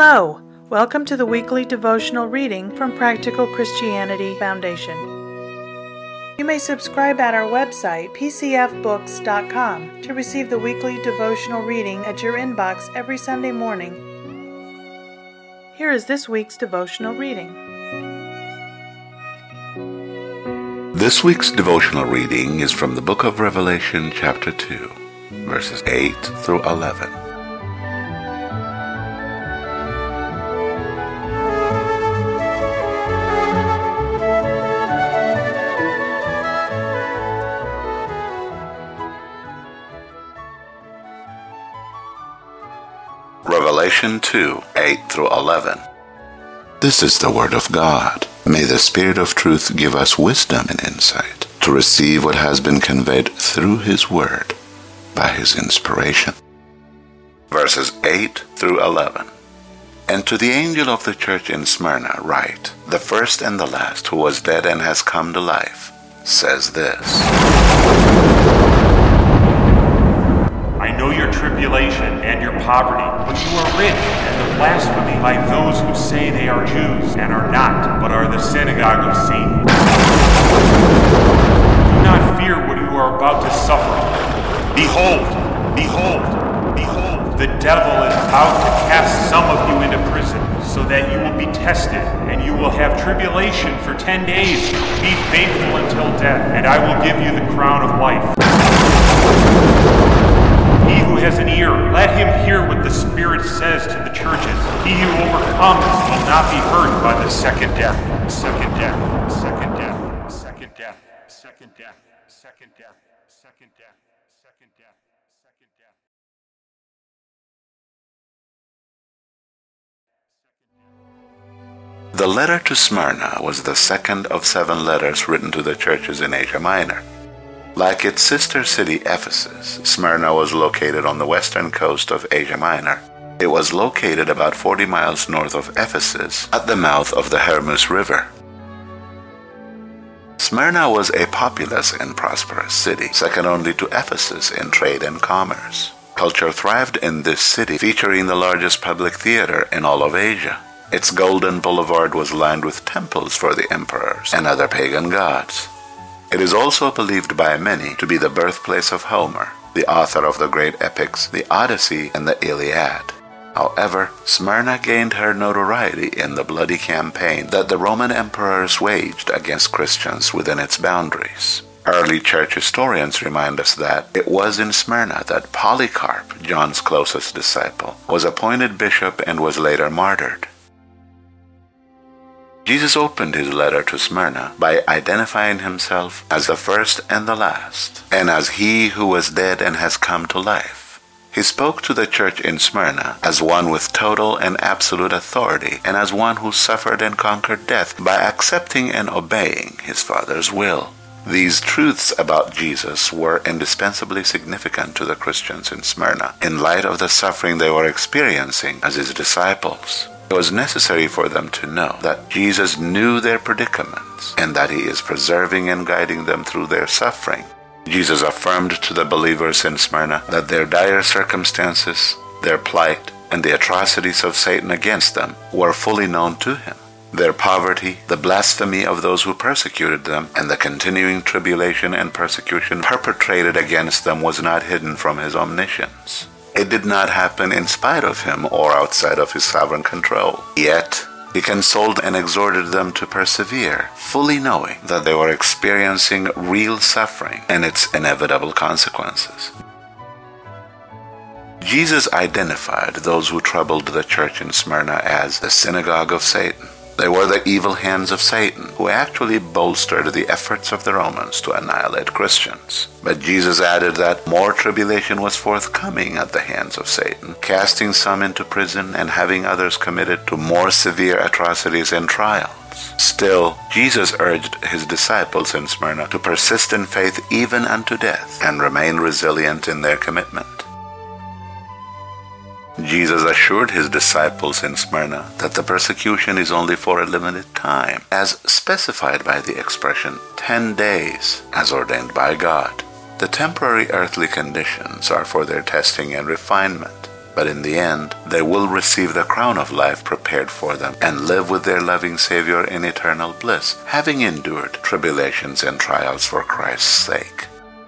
Hello! Welcome to the weekly devotional reading from Practical Christianity Foundation. You may subscribe at our website, pcfbooks.com, to receive the weekly devotional reading at your inbox every Sunday morning. Here is this week's devotional reading. This week's devotional reading is from the book of Revelation, chapter 2, verses 8 through 11. Revelation 2, 8 through 11. This is the word of God. May the Spirit of truth give us wisdom and insight to receive what has been conveyed through His word by His inspiration. Verses 8 through 11. And to the angel of the church in Smyrna write, the first and the last who was dead and has come to life, says this. I know your tribulation and your poverty, but you are rich, and the blasphemy by those who say they are Jews and are not, but are the synagogue of Satan. Do not fear what you are about to suffer. Behold, behold, behold, the devil is about to cast some of you into prison, so that you will be tested, and you will have tribulation for 10 days. Be faithful until death, and I will give you the crown of life. He who has an ear, let him hear what the Spirit says to the churches. He who overcomes will not be hurt by the second death. Second death, second death, second death, second death, second death, second death, second death, second death. The letter to Smyrna was the second of 7 letters written to the churches in Asia Minor. Like its sister city Ephesus, Smyrna was located on the western coast of Asia Minor. It was located about 40 miles north of Ephesus at the mouth of the Hermus River. Smyrna was a populous and prosperous city, second only to Ephesus in trade and commerce. Culture thrived in this city, featuring the largest public theater in all of Asia. Its golden boulevard was lined with temples for the emperors and other pagan gods. It is also believed by many to be the birthplace of Homer, the author of the great epics, the Odyssey and the Iliad. However, Smyrna gained her notoriety in the bloody campaign that the Roman emperors waged against Christians within its boundaries. Early church historians remind us that it was in Smyrna that Polycarp, John's closest disciple, was appointed bishop and was later martyred. Jesus opened his letter to Smyrna by identifying himself as the first and the last, and as he who was dead and has come to life. He spoke to the church in Smyrna as one with total and absolute authority, and as one who suffered and conquered death by accepting and obeying his Father's will. These truths about Jesus were indispensably significant to the Christians in Smyrna, in light of the suffering they were experiencing as his disciples. It was necessary for them to know that Jesus knew their predicaments and that he is preserving and guiding them through their suffering. Jesus affirmed to the believers in Smyrna that their dire circumstances, their plight, and the atrocities of Satan against them were fully known to him. Their poverty, the blasphemy of those who persecuted them, and the continuing tribulation and persecution perpetrated against them was not hidden from his omniscience. It did not happen in spite of him or outside of his sovereign control. Yet, he consoled and exhorted them to persevere, fully knowing that they were experiencing real suffering and its inevitable consequences. Jesus identified those who troubled the church in Smyrna as the synagogue of Satan. They were the evil hands of Satan, who actually bolstered the efforts of the Romans to annihilate Christians. But Jesus added that more tribulation was forthcoming at the hands of Satan, casting some into prison and having others committed to more severe atrocities and trials. Still, Jesus urged his disciples in Smyrna to persist in faith even unto death and remain resilient in their commitment. Jesus assured his disciples in Smyrna that the persecution is only for a limited time, as specified by the expression 10 days, as ordained by God. The temporary earthly conditions are for their testing and refinement. but in the end, they will receive the crown of life prepared for them and live with their loving Savior in eternal bliss, having endured tribulations and trials for Christ's sake.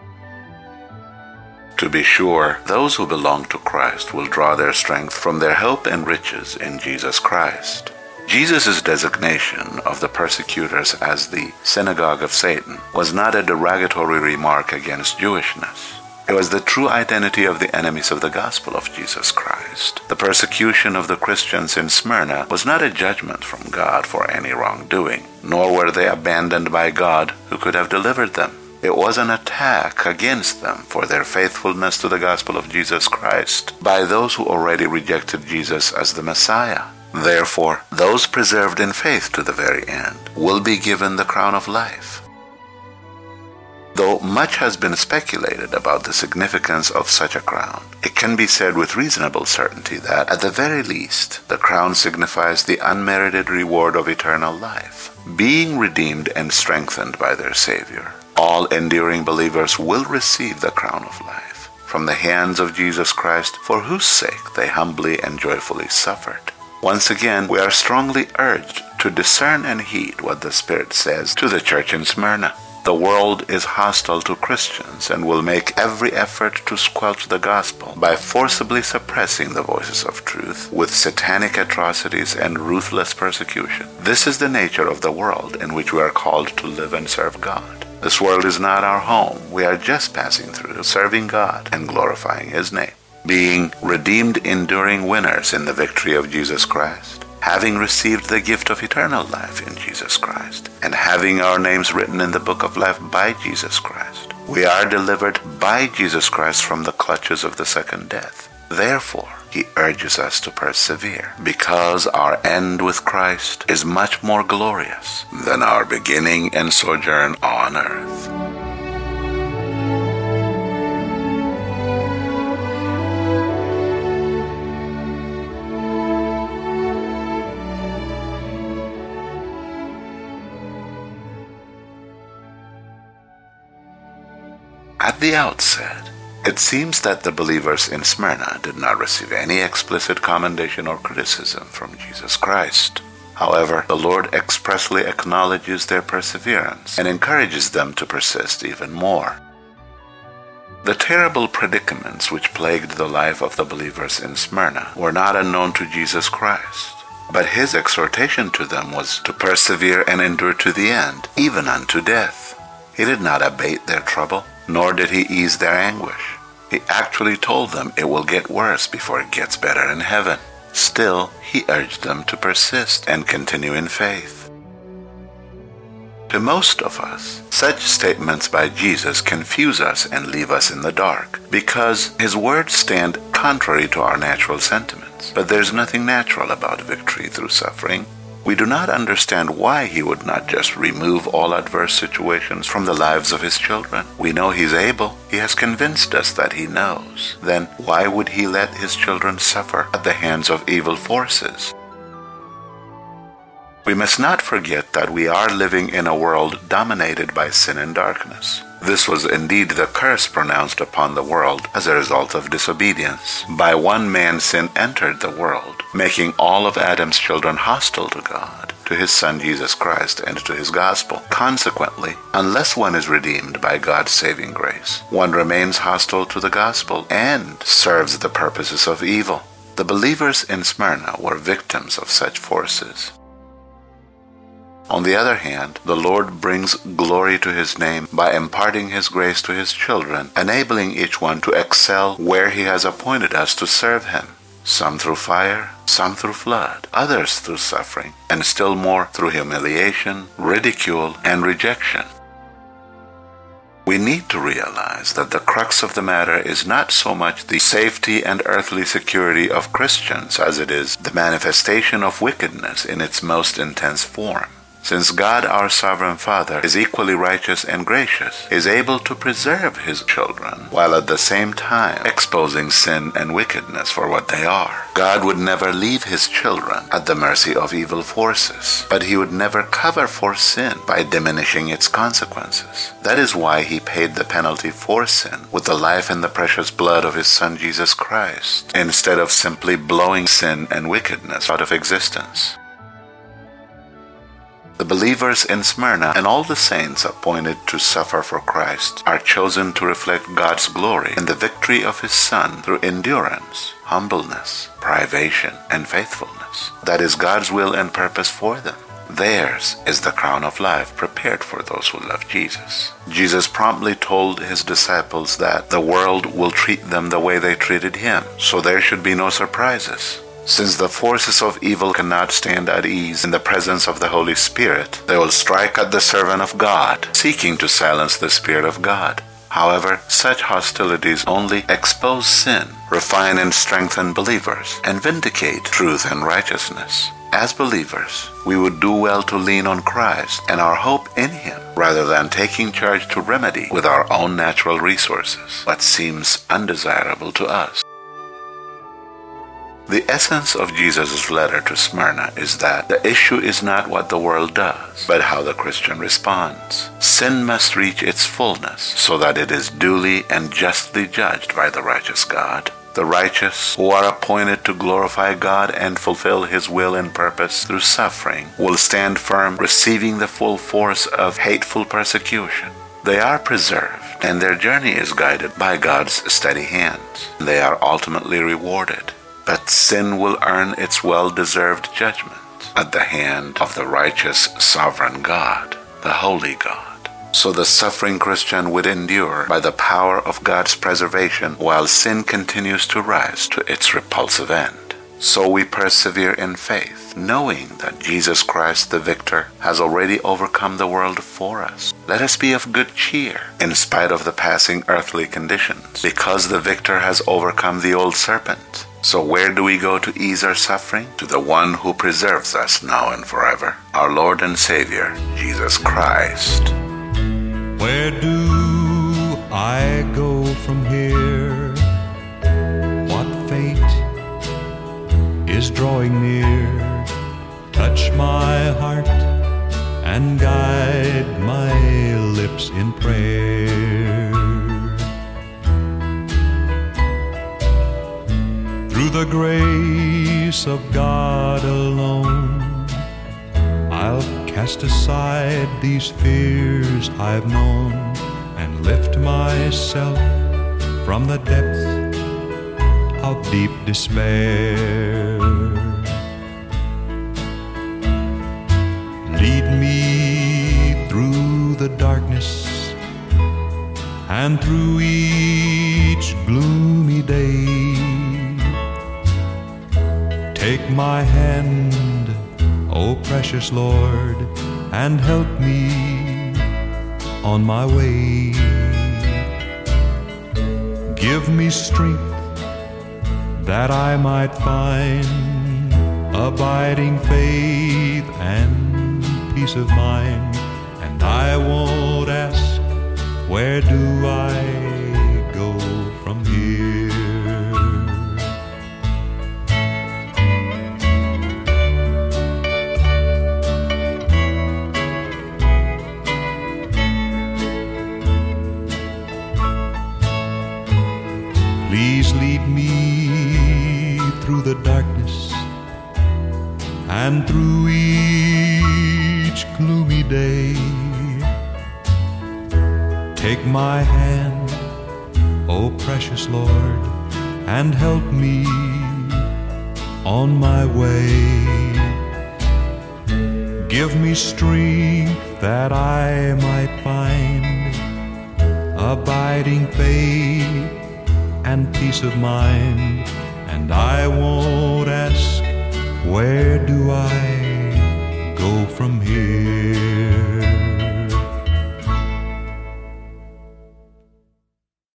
To be sure, those who belong to Christ will draw their strength from their hope and riches in Jesus Christ. Jesus' designation of the persecutors as the synagogue of Satan was not a derogatory remark against Jewishness. It was the true identity of the enemies of the gospel of Jesus Christ. The persecution of the Christians in Smyrna was not a judgment from God for any wrongdoing, nor were they abandoned by God who could have delivered them. It was an attack against them for their faithfulness to the gospel of Jesus Christ by those who already rejected Jesus as the Messiah. Therefore, those preserved in faith to the very end will be given the crown of life. Though much has been speculated about the significance of such a crown, it can be said with reasonable certainty that, at the very least, the crown signifies the unmerited reward of eternal life. Being redeemed and strengthened by their Savior, all enduring believers will receive the crown of life from the hands of Jesus Christ, for whose sake they humbly and joyfully suffered. Once again, we are strongly urged to discern and heed what the Spirit says to the church in Smyrna. The world is hostile to Christians and will make every effort to squelch the gospel by forcibly suppressing the voices of truth with satanic atrocities and ruthless persecution. This is the nature of the world in which we are called to live and serve God. This world is not our home. We are just passing through, serving God and glorifying His name. Being redeemed, enduring winners in the victory of Jesus Christ, having received the gift of eternal life in Jesus Christ, and having our names written in the book of life by Jesus Christ, we are delivered by Jesus Christ from the clutches of the second death. Therefore, He urges us to persevere, because our end with Christ is much more glorious than our beginning and sojourn on earth. At the outset, it seems that the believers in Smyrna did not receive any explicit commendation or criticism from Jesus Christ. However, the Lord expressly acknowledges their perseverance and encourages them to persist even more. The terrible predicaments which plagued the life of the believers in Smyrna were not unknown to Jesus Christ, but His exhortation to them was to persevere and endure to the end, even unto death. He did not abate their trouble, nor did He ease their anguish. He actually told them it will get worse before it gets better in heaven. Still, He urged them to persist and continue in faith. To most of us, such statements by Jesus confuse us and leave us in the dark, because His words stand contrary to our natural sentiments. But there's nothing natural about victory through suffering. We do not understand why He would not just remove all adverse situations from the lives of His children. We know He's able. He has convinced us that He knows. Then why would He let His children suffer at the hands of evil forces? We must not forget that we are living in a world dominated by sin and darkness. This was indeed the curse pronounced upon the world as a result of disobedience. By one man sin entered the world, making all of Adam's children hostile to God, to His Son Jesus Christ, and to His gospel. Consequently, unless one is redeemed by God's saving grace, one remains hostile to the gospel and serves the purposes of evil. The believers in Smyrna were victims of such forces. On the other hand, the Lord brings glory to His name by imparting His grace to His children, enabling each one to excel where He has appointed us to serve Him. Some through fire, some through flood, others through suffering, and still more through humiliation, ridicule, and rejection. We need to realize that the crux of the matter is not so much the safety and earthly security of Christians as it is the manifestation of wickedness in its most intense form. Since God, our sovereign Father, is equally righteous and gracious, is able to preserve his children, while at the same time exposing sin and wickedness for what they are. God would never leave his children at the mercy of evil forces, but he would never cover for sin by diminishing its consequences. That is why he paid the penalty for sin with the life and the precious blood of his Son Jesus Christ, instead of simply blowing sin and wickedness out of existence. The believers in Smyrna and all the saints appointed to suffer for Christ are chosen to reflect God's glory in the victory of his Son through endurance, humbleness, privation, and faithfulness. That is God's will and purpose for them. Theirs is the crown of life prepared for those who love Jesus. Jesus promptly told his disciples that the world will treat them the way they treated him, so there should be no surprises. Since the forces of evil cannot stand at ease in the presence of the Holy Spirit, they will strike at the servant of God, seeking to silence the Spirit of God. However, such hostilities only expose sin, refine and strengthen believers, and vindicate truth and righteousness. As believers, we would do well to lean on Christ and our hope in him, rather than taking charge to remedy with our own natural resources what seems undesirable to us. The essence of Jesus' letter to Smyrna is that the issue is not what the world does, but how the Christian responds. Sin must reach its fullness so that it is duly and justly judged by the righteous God. The righteous, who are appointed to glorify God and fulfill his will and purpose through suffering, will stand firm, receiving the full force of hateful persecution. They are preserved, and their journey is guided by God's steady hands. They are ultimately rewarded. But sin will earn its well-deserved judgment at the hand of the righteous sovereign God, the Holy God. So the suffering Christian would endure by the power of God's preservation while sin continues to rise to its repulsive end. So we persevere in faith, knowing that Jesus Christ the victor has already overcome the world for us. Let us be of good cheer in spite of the passing earthly conditions, because the victor has overcome the old serpent. So where do we go to ease our suffering? To the one who preserves us now and forever, our Lord and Savior, Jesus Christ. Where do I go from here? What fate is drawing near? Touch my heart and guide my lips in prayer. Through the grace of God alone, I'll cast aside these fears I've known and lift myself from the depth of deep despair. Lead me through the darkness and through each gloomy day. Take my hand, O precious Lord, and help me on my way. Give me strength that I might find abiding faith and peace of mind. And I won't ask, where do I go from here? Please lead me through the darkness and through each gloomy day. Take my hand, O precious Lord, and help me on my way. Give me strength that I might find abiding faith and peace of mind. And I won't ask, where do I go from here?